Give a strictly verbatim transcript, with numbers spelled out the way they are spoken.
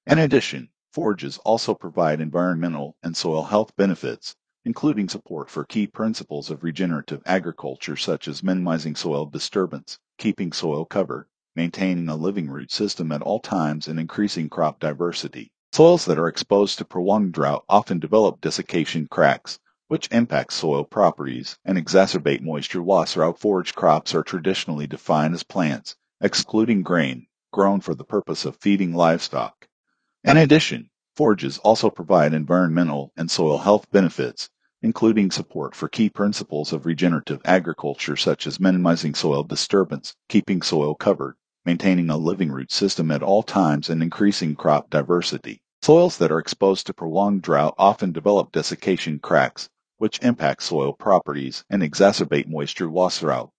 In addition, forages also provide environmental and soil health benefits, including support for key principles of regenerative agriculture such as minimizing soil disturbance, keeping soil covered, maintaining a living root system at all times, and increasing crop diversity. Soils that are exposed to prolonged drought often develop desiccation cracks, which impact soil properties and exacerbate moisture loss. Throughout forage crops are traditionally defined as plants, excluding grain, grown for the purpose of feeding livestock. In addition, forages also provide environmental and soil health benefits, including support for key principles of regenerative agriculture such as minimizing soil disturbance, keeping soil covered, maintaining a living root system at all times, and increasing crop diversity. Soils that are exposed to prolonged drought often develop desiccation cracks, which impact soil properties and exacerbate moisture loss. Throughout